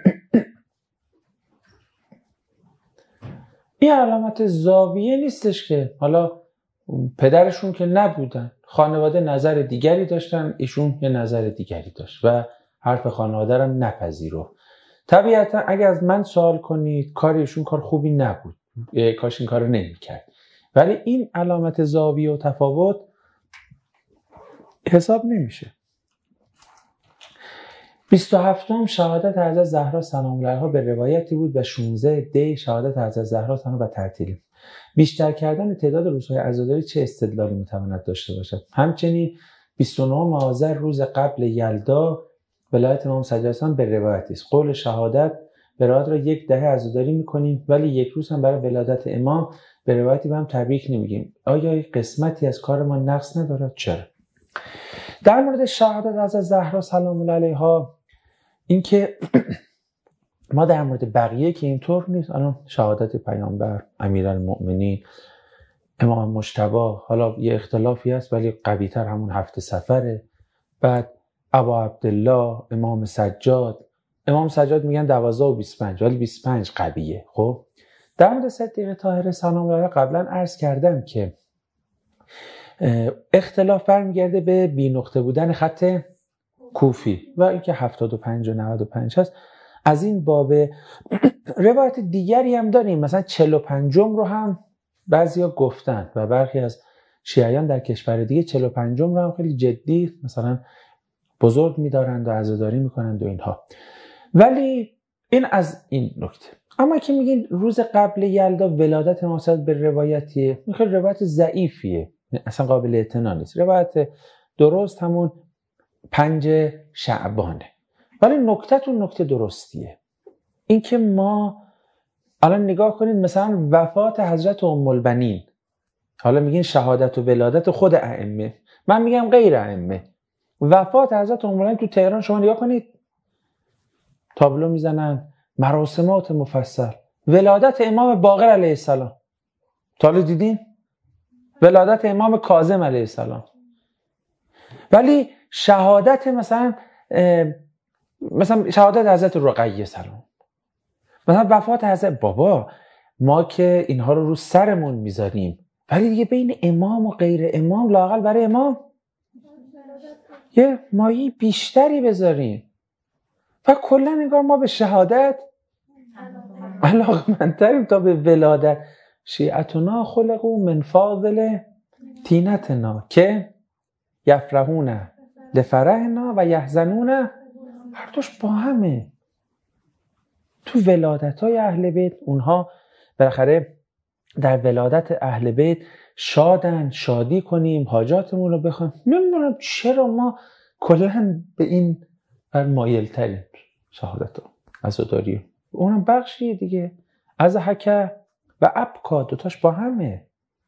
این علامت زاویه نیستش که حالا پدرشون که نبودن، خانواده نظر دیگری داشتن، ایشون یه نظر دیگری داشت و حرف خانواده رو نپذیرو. طبیعتا اگه از من سوال کنید کار ایشون کار خوبی نبود، کاش این کار رو نمی کرد، ولی این علامت زاویه و تفاوت حساب نمیشه. بیست و هفتم شهادت حضرت زهرا سلام علیها به روایتی بود و شانزده دی شهادت حضرت زهرا تنها و تعطیلی. بیشتر کردن تعداد روزهای عزاداری چه استدلالی میتواند داشته باشد؟ همچنین بیست و نهم آذر روز قبل یلدا ولایت امام سجادان به روایتی است. قول شهادت برات را یک دهه عزاداری میکنیم ولی یک روز هم برای ولادت امام به روایتی به هم تبریک نمیگیم. آیا یک قسمتی از کار ما نقص ندارد؟ چرا؟ در مورد شهادت حضرت زهرا سلام علیها، اینکه ما در مورد بقیه که اینطور نیست، الان شهادت پیامبر، امیرالمؤمنین، امام مجتبی، حالا یه اختلافی هست ولی قوی‌تر همون هفت سفره. بعد ابا عبدالله، امام سجاد، امام سجاد میگن دوازده و بیست و پنج ولی بیست و پنج قویه. خب در مورد صدیقه طاهره سلام الله علیها قبلا عرض کردم که اختلاف برمیگرده به بی نقطه بودن خط کوفی و اینکه هفتاد و پنج و نود و پنج هست. از این باب روایت دیگری هم داریم، مثلا چهل و پنجم رو هم بعضیا گفتن و برخی از شیعیان در کشور دیگه چهل و پنجم رو هم خیلی جدی مثلا بزرگ می‌دارند و عزاداری می‌کنند و اینها. ولی این از این نکته. اما که میگین روز قبل یلدا ولادت امام صادق به روایتیه، این خیلی روایت ضعیفیه، اصلا قابل اعتنا نیست. روایت درست همون پنج شعبانه. ولی نکته تو نکته درستیه، این که ما الان نگاه کنید مثلا وفات حضرت ام البنین، حالا میگین شهادت و ولادت خود ائمه، من میگم غیر ائمه. وفات حضرت ام البنین تو تهران شما نگاه کنید، تابلو میزنن، مراسمات مفصل. ولادت امام باقر علیه السلام تا حالا دیدین؟ ولادت امام کاظم علیه السلام. ولی شهادت مثلا مثلا شهادت حضرت رقیه سلام، مثلا وفات حضرت بابا، ما که اینها رو رو سرمون میذاریم، ولی دیگه بین امام و غیر امام لااقل برای امام یه مایه بیشتری بذاریم. و کلا انگار ما به شهادت علاقه‌مندتریم تا به ولادت. شیعتنا خلقوا من فاضل طینتنا که یفرحون لفرحنا و یحزنون، هر دوش با همه. تو ولادت‌های اهل بیت اونها بالاخره در ولادت اهل بیت شادن، شادی کنیم، حاجاتمون رو بخوایم. نمیدونم چرا ما کلا به این مایل تریم. شهادت رو عزاداری اونم بخشیه دیگه، از حکه و ابکا دوتاش با همه.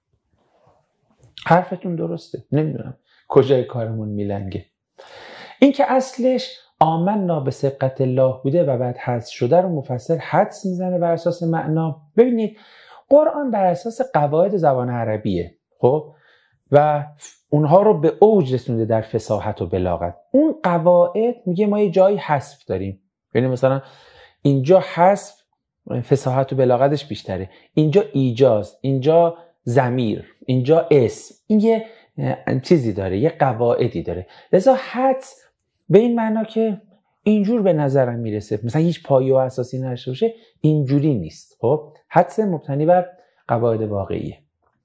حرفتون درسته، نمیدونم کجای کارمون میلنگه. این که اصلش آمنا به سبقت الله بوده و بعد حذف شده رو مفسر حدس میزنه بر اساس معنا. ببینید قرآن بر اساس قواعد زبان عربیه، خب، و اونها رو به اوج رسونده در فصاحت و بلاغت. اون قواعد میگه ما یه جایی حذف داریم، یعنی مثلا اینجا حذف فصاحت و بلاغتش بیشتره، اینجا ایجاز، اینجا ضمیر، اینجا اسم. این یه چیزی داره، یه قواعدی داره. لذا حدس به این معنا که اینجور به نظرم میرسه، مثلا هیچ پایه و اساسی نداشته باشه، اینجوری نیست. خب حدس مبتنی بر قواعد واقعیه.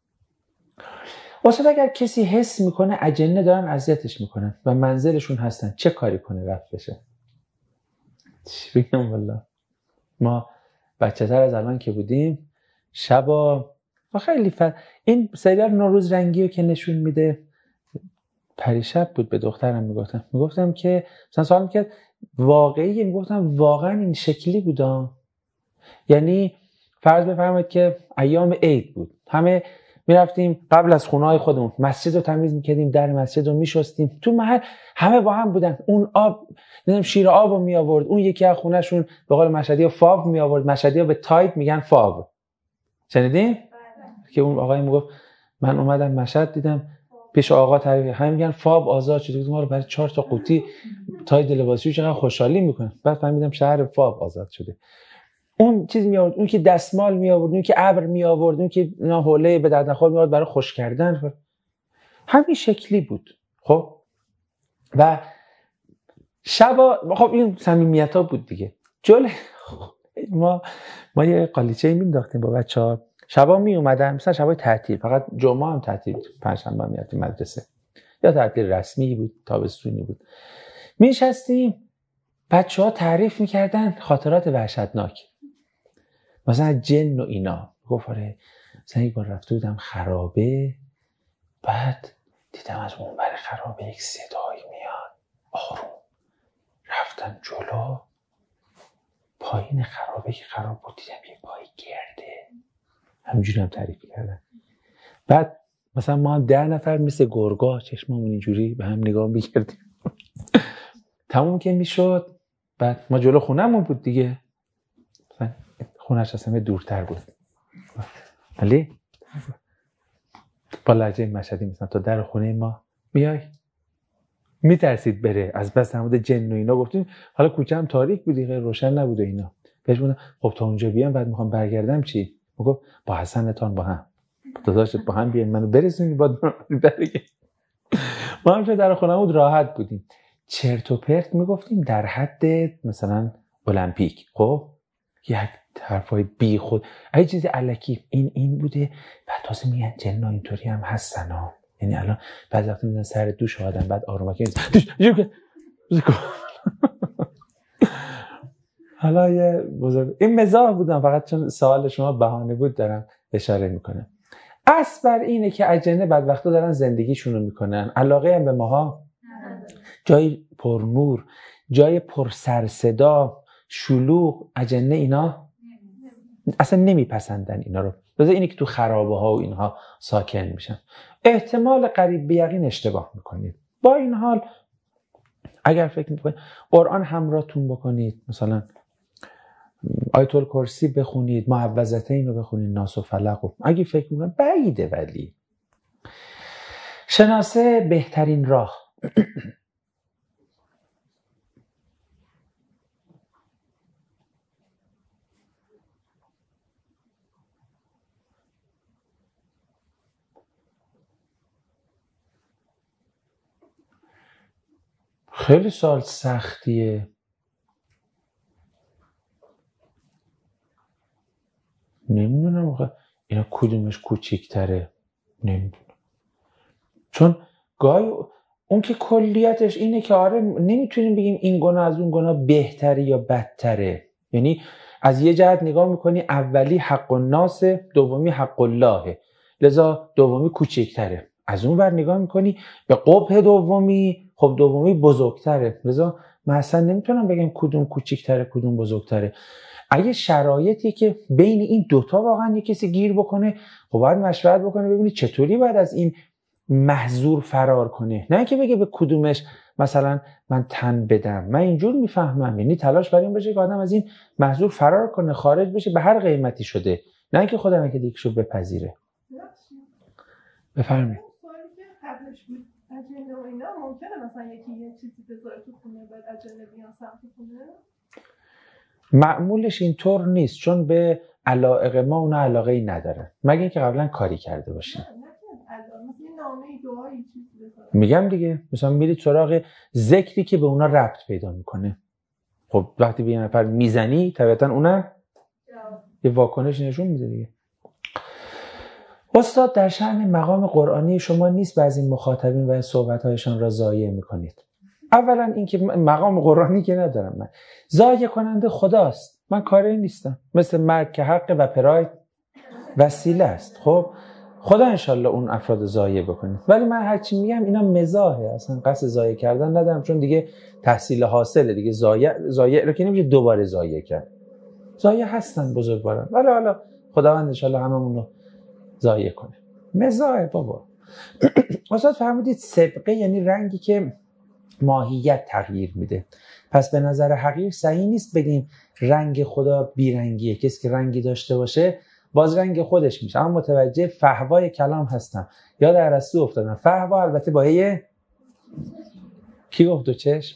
واسه اگر کسی حس میکنه اجنه دارن اذیتش میکنن و منزلشون هستن، چه کاری کنه رفت بشه؟ چی بگم والله. ما بچه تر از الان که بودیم شبا خیلی فر... این سریال نوروز رنگی رو که نشون میده، پریشب بود به دخترم میگفتم میگفتم که مثلا سوال میکرد واقعی، میگفتم واقعا این شکلی بودا؟ یعنی فرض بفرمایید که ایام عید بود، همه میرفتیم قبل از خونه‌های خودمون مسجد رو تمیز میکردیم، در مسجد رو میشستیم، تو محل همه با هم بودن، اون آب نمیدونم شیر آب رو می آورد، اون یکی از خونه‌شون به قول مشهدی‌ها فاو می آورد. مشهدی‌ها به تاید میگن فاو، شنیدین؟ که اون آقای میگفت من اومدم مشهد دیدم پیش آقا تعریف همین میگن فاب آزاد شده، ما رو برای چهار تا قوطی تاید لباسشویی چقدر خوشحالی میکنن. بعد فهمیدم شهر فاب آزاد شده. اون چیز می آورد، اون که دستمال می آورد، اون که ابر می آورد، اون که اینا حوله به درد نخور می آورد برای خوش کردن، همین شکلی بود. خب و شبا خب این صمیمیت‌ها بود دیگه. جل ما ما یه قالیچه مینداختیم با بچه‌ها، شبا می اومدن مثلا شبای تعطیل، فقط جمعه هم تعطیل، پنجشنبه هم میرفتیم مدرسه، یا تعطیل رسمی بود، تابستونی بود. میشستیم بچه‌ها تعریف میکردن خاطرات وحشتناک، مثلا جن و اینا. گفت آره مثلا یک بار رفته بودم خرابه، بعد دیدم از اون بر خرابه یک صدایی میاد آروم، رفتن جلو، پایین خرابه که خراب بود دیدم یک پای گرده، همینجوری هم تعریف کردن. بعد مثلا ما هم ده نفر مثل گرگا چشممون اینجوری به هم نگاه میکردیم. تموم که میشد، بعد ما جلو خونه‌مون بود دیگه، مثلا خونه‌اش از همه دورتر بود، ولی با لهجه مشهدی مثلا تا در خونه ما میای، میترسید بره، از بس در مورد جن و اینا گفتیم. حالا کوچه هم تاریک بود دیگه، روشن نبود و اینا. بهش گفتم خب تا اونجا بیام بعد میخوام برگردم چی؟ میگفت با حسنتان با هم داداشت با هم بیاین منو برسونید با درگه. ما هم در خونمون راحت بودیم، چرت و پرت میگفتیم در حد مثلا المپیک. خب یک حرفای بی خود، اگه چیزی الکی این این بوده، بعد تازه میگن جنا اینطوری هم هستن ها. یعنی الان بعضی وقتا میذارن سر دوش آدم، بعد آرومکی دوش حالا یه بزرگ این مزاح بودم، فقط چون سوال شما بهانه بود دارم اشاره میکنم. اصل بر اینه که اجنه بعد وقتا دارن زندگیشونو میکنن، علاقه هم به ماها، جای پر نور، جای پر سر صدا شلوغ، اجنه اینا اصلا نمیپسندن اینا رو. لذا اینی که تو خرابه ها و اینها ساکن میشن. احتمال قریب به یقین اشتباه میکنید. با این حال اگر فکر میکنید قرآن همراهتون بکنید، مثلا آیت الکرسی بخونید، معوذتین رو بخونید، ناس و فلق رو، اگه فکر میکنید بعیده، ولی شناسه بهترین راه. خیلی سوال سختیه. نمیدونم اینا کدومش کوچیک‌تره، نمیدونم. چون گاهی اون که کلیتش اینه که آره نمیتونیم بگیم این گناه از اون گناه بهتره یا بدتره. یعنی از یه جهت نگاه میکنی اولی حق الناس، دومی حق اللهه، لذا دومی کوچیک‌تره. از اون ور نگاه میکنی به قبح دومی، خب دومی بزرگتره، لذا من اصلا نمیتونم بگم کدوم کوچیک‌تره کدوم بزرگتره. اگه شرایطی که بین این دوتا واقعا یه کسی گیر بکنه، خب باید مشورت بکنه ببینید چطوری باید از این محظور فرار کنه، نه اینکه بگه به کدومش مثلا من تن بدم. من اینجور میفهمم یعنی تلاش بر این باشه که آدم از این محظور فرار کنه، خارج بشه به هر قیمتی شده، نه اینکه خودم که دیگشو بپذیره. بفرمایید.
سوالی که قبلش بود اجنه و اینا، ممکنه مثلا یکی یه چیزی بذاره تو خونه بعد اجنه بیان سمت خونه؟
معمولش اینطور نیست، چون به علائق ما اون علاقه ای نداره مگه اینکه قبلا کاری کرده باشیم. میگم دیگه مثلا میرید سراغ ذکری که به اونا ربط پیدا میکنه. خب وقتی به یه نفر میزنی طبیعتا اونم یه واکنش نشون میده دیگه. استاد در شأن مقام قرآنی شما نیست بعضی مخاطبین و صحبت‌هایشان را ضایع میکنید. اولا اینکه مقام قرآنی که ندارم، من ضایع کننده خداست، من کاری نیستم. مثل مرگ که حق و پراید وسیله است. خب خدا انشالله اون افراد ضایع بکنه، ولی من هرچی میگم اینا مزاحه، اصلا قصد ضایع کردن ندارم، چون دیگه تحصیل حاصله دیگه. ضایع ضایع رو که نمیشه دوباره ضایع کرد. ضایع هستن بزرگواران، ولی حالا خداوند انشالله هممون رو ضایع کنه. مزاحه بابا. استاد فرمودید سبقه یعنی رنگی که ماهیت تغییر میده. پس به نظر حقیر صحیح نیست بگیم رنگ خدا بیرنگیه. کسی که رنگی داشته باشه باز رنگ خودش میشه. اما متوجه فحوای کلام هستم، یاد ارسطو افتادم. فحوا البته با یه کی گفت دو چشم،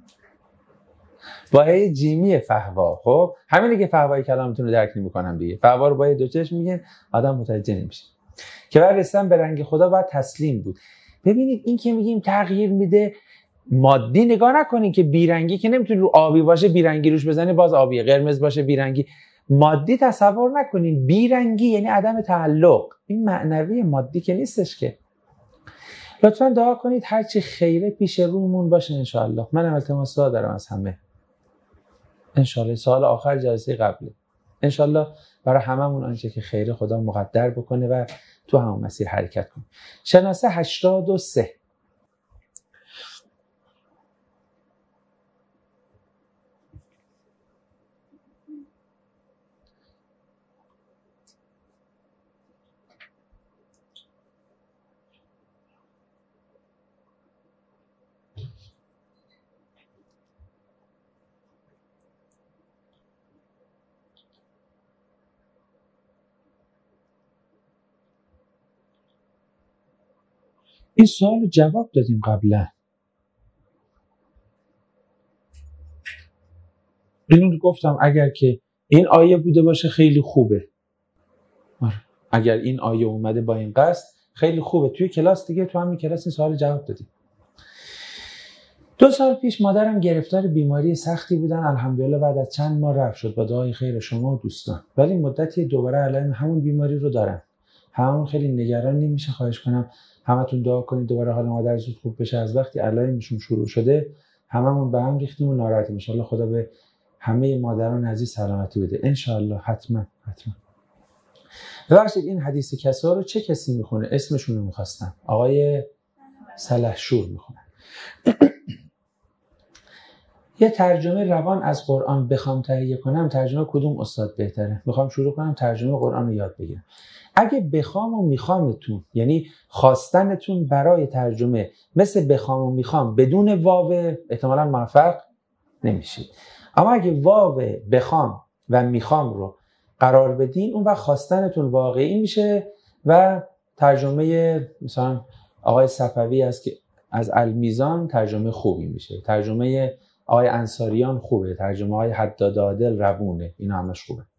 با یه جیمی فحوا. خب همینه که فحوای کلامتون رو درک نمی‌کنم دیگه. فحوا رو با یه دو چشم میگن، آدم متوجه نمیشه که بعد رسیدن به رنگ خدا باید تسلیم بود. ببینید این که میگیم تغییر میده مادی نگاه نکنین که بیرنگی که نمیتونی رو آبی باشه بیرنگی روش بزنی باز آبیه، قرمز باشه بیرنگی. مادی تصور نکنین. بیرنگی یعنی عدم تعلق، این معنوی مادی که نیستش که. لطفا دعا کنید هرچی خیره پیش رومون باشه انشاءالله. منم التماس دعا دارم از همه انشاءالله. سال آخر جلسه قبله انشاءالله برای هممون آنچه که خیره خدا مقدر بکنه و تو همون مسیر حرکت کنیم. شناسه هشتاد و سه. این سوال رو جواب دادیم قبلا. اینو گفتم اگر که این آیه بوده باشه خیلی خوبه. آره. اگر این آیه اومده با این قصد خیلی خوبه. توی کلاس دیگه، تو همین کلاس این سوال جواب دادی. دو سال پیش مادرم گرفتار بیماری سختی بودن، الحمدلله بعد از چند ماه رفت شد با دعای خیر شما و دوستان. ولی مدتی دوباره علائم همون بیماری رو دارن. همون خیلی نگران نمیشه. خواهش کنم همتون دعا کنید دوباره حال مادر زود خوب بشه. از وقتی علائمشون شروع شده هممون به هم ریختیم و ناراحتیم. ان شاءالله خدا به همه مادران عزیز سلامتی بده. ان شاءالله. حتما حتما. ببخشید این حدیث کسا رو چه کسی میخونه؟ اسمشون رو میخواستم. آقای سلحشور میخونن. یه ترجمه روان از قرآن بخوام تهیه کنم، ترجمه کدوم استاد بهتره؟ میخوام شروع کنم ترجمه قرآن رو یاد بگیرم. اگه بخوام و میخوامتون، یعنی خواستنتون برای ترجمه مثل بخوام و میخوام بدون واو، احتمالاً موفق نمیشید. اما اگه واو بخوام و میخوام رو قرار بدین، اون وقت خواستنتون واقعی میشه و ترجمه مثلا آقای صفوی است که از المیزان ترجمه خوبی میشه. ترجمه آقای انصاریان خوبه. ترجمه های حداد عادل روونه. اینا همش خوبه.